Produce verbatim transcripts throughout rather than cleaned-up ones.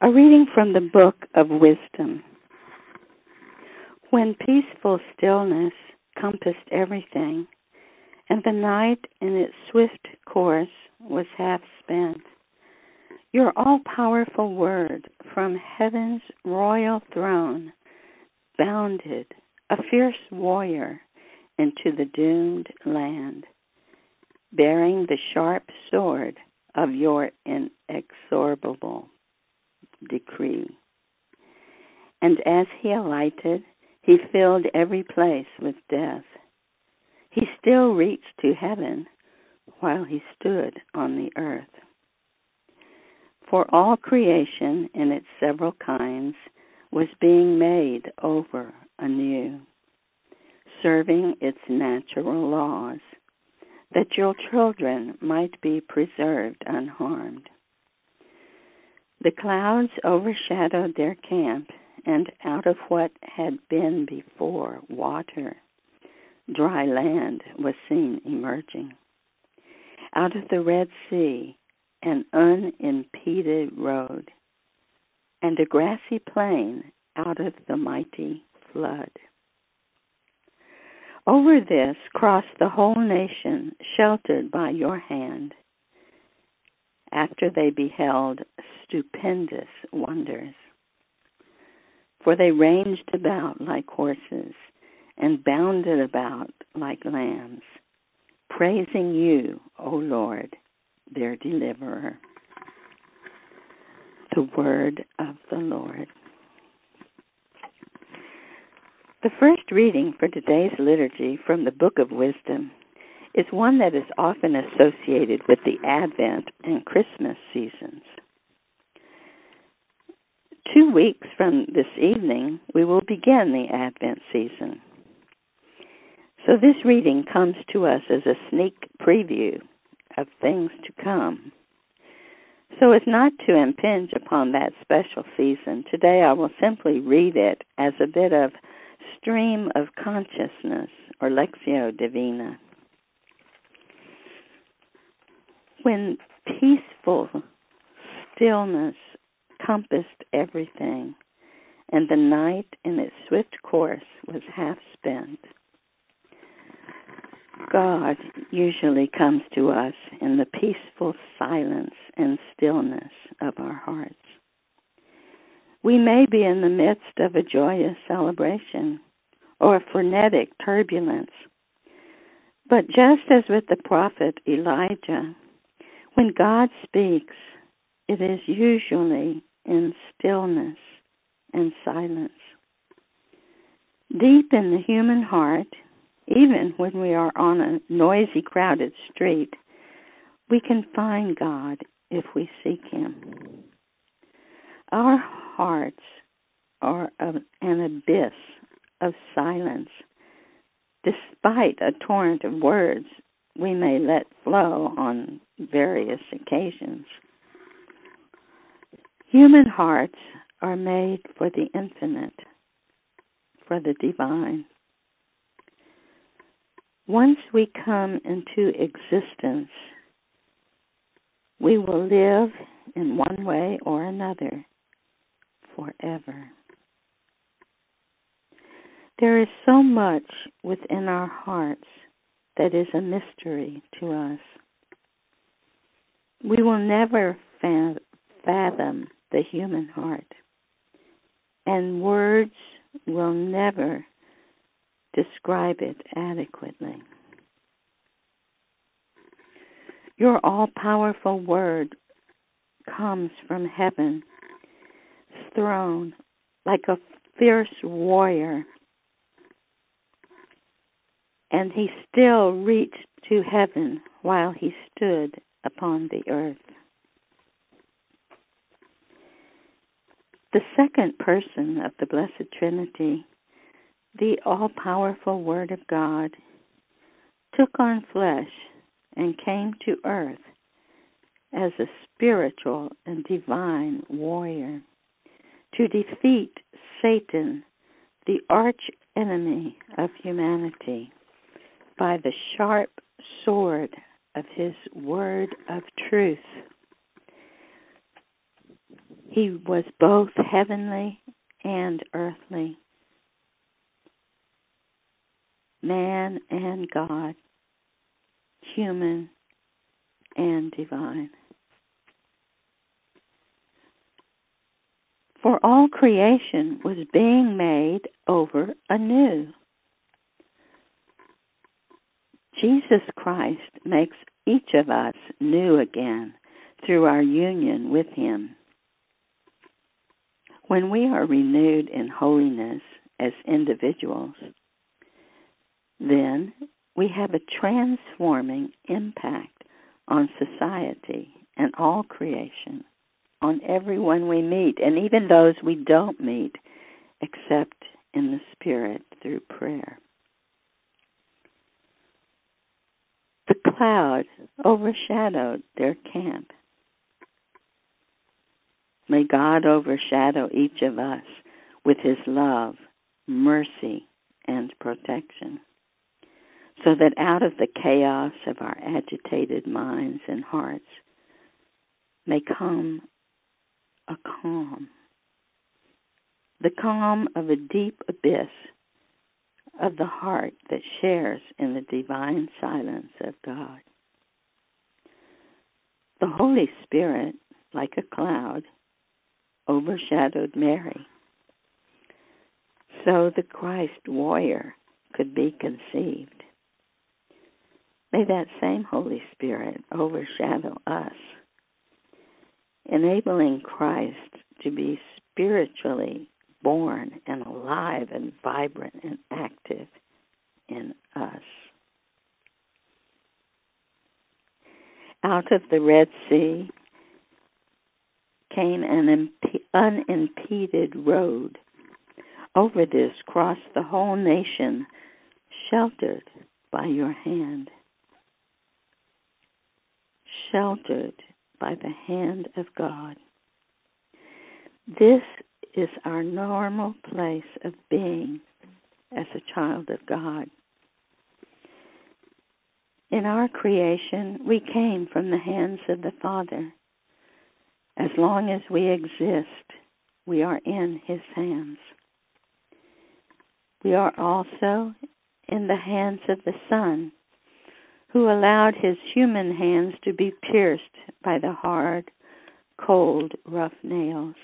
A reading from the Book of Wisdom. When peaceful stillness compassed everything, and the night in its swift course was half spent, your all-powerful word from heaven's royal throne bounded, a fierce warrior, into the doomed land, bearing the sharp sword of your inexorable decree. And as he alighted, he filled every place with death. He still reached to heaven while he stood on the earth. For all creation in its several kinds was being made over anew, serving its natural laws, that your children might be preserved unharmed. The clouds overshadowed their camp, and out of what had been before water, dry land was seen emerging. Out of the Red Sea, an unimpeded road, and a grassy plain out of the mighty flood. Over this crossed the whole nation, sheltered by your hand, after they beheld stupendous wonders. For they ranged about like horses, and bounded about like lambs, praising you, O Lord, their deliverer. The word of the Lord. The first reading for today's liturgy from the Book of Wisdom is one that is often associated with the Advent and Christmas seasons. Two weeks from this evening, we will begin the Advent season. So this reading comes to us as a sneak preview of things to come. So as not to impinge upon that special season, today I will simply read it as a bit of stream of consciousness, or Lectio Divina. When peaceful stillness compassed everything, and the night in its swift course was half spent, God usually comes to us in the peaceful silence and stillness of our hearts. We may be in the midst of a joyous celebration or a frenetic turbulence, but just as with the prophet Elijah, when God speaks, it is usually in stillness and silence. Deep in the human heart, even when we are on a noisy, crowded street, we can find God if we seek Him. Our hearts are an abyss of silence, despite a torrent of words we may let flow on various occasions. Human hearts are made for the infinite, for the divine. Once we come into existence, we will live in one way or another forever. There is so much within our hearts that is a mystery to us. We will never fathom the human heart, and words will never describe it adequately. Your all-powerful word comes from heaven's throne like a fierce warrior, and he still reached to heaven while he stood upon the earth. The second person of the Blessed Trinity, the all-powerful Word of God, took on flesh and came to earth as a spiritual and divine warrior to defeat Satan, the arch enemy of humanity, by the sharp sword of his word of truth. He was both heavenly and earthly, man and God, human and divine. For all creation was being made over anew. Jesus Christ makes each of us new again through our union with Him. When we are renewed in holiness as individuals, then we have a transforming impact on society and all creation, on everyone we meet, and even those we don't meet, except in the Spirit through prayer. The cloud overshadowed their camp. May God overshadow each of us with His love, mercy, and protection, so that out of the chaos of our agitated minds and hearts may come a calm, the calm of a deep abyss of the heart that shares in the divine silence of God. The Holy Spirit, like a cloud, overshadowed Mary, so the Christ warrior could be conceived. May that same Holy Spirit overshadow us, enabling Christ to be spiritually born and alive and vibrant and active in us. Out of the Red Sea came an unimpeded road. Over this crossed the whole nation, sheltered by your hand. Sheltered by the hand of God. This is our normal place of being as a child of God. In our creation, we came from the hands of the Father. As long as we exist, we are in His hands. We are also in the hands of the Son, who allowed His human hands to be pierced by the hard, cold, rough nails.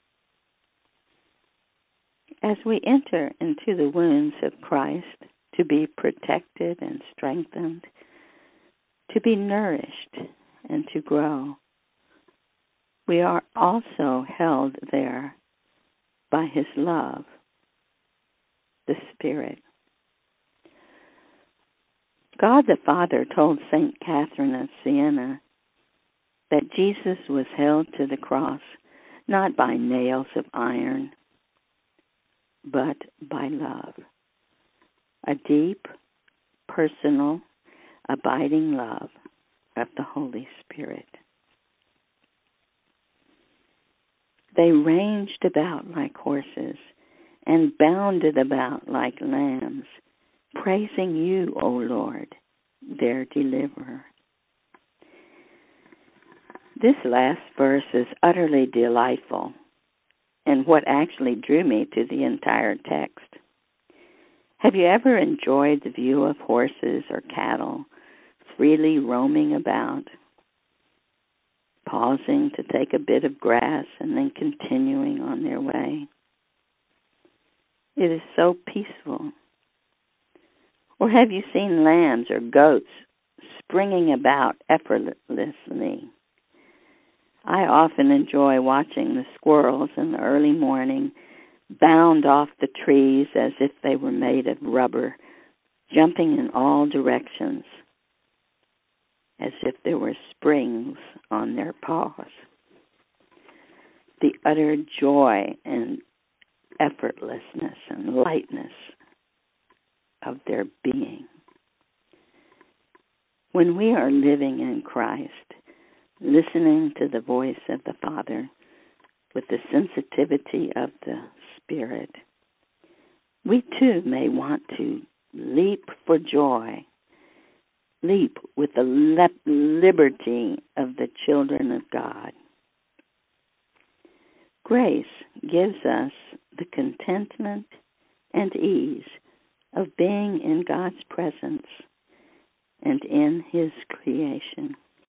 As we enter into the wounds of Christ to be protected and strengthened, to be nourished and to grow, we are also held there by His love, the Spirit. God the Father told Saint Catherine of Siena that Jesus was held to the cross not by nails of iron, but by love, a deep, personal, abiding love of the Holy Spirit. They ranged about like horses and bounded about like lambs, praising you, O Lord, their deliverer. This last verse is utterly delightful, and what actually drew me to the entire text. Have you ever enjoyed the view of horses or cattle freely roaming about, pausing to take a bit of grass and then continuing on their way? It is so peaceful. Or have you seen lambs or goats springing about effortlessly? I often enjoy watching the squirrels in the early morning bound off the trees as if they were made of rubber, jumping in all directions as if there were springs on their paws. The utter joy and effortlessness and lightness of their being. When we are living in Christ, listening to the voice of the Father with the sensitivity of the Spirit, we too may want to leap for joy, leap with the le- liberty of the children of God. Grace gives us the contentment and ease of being in God's presence and in His creation.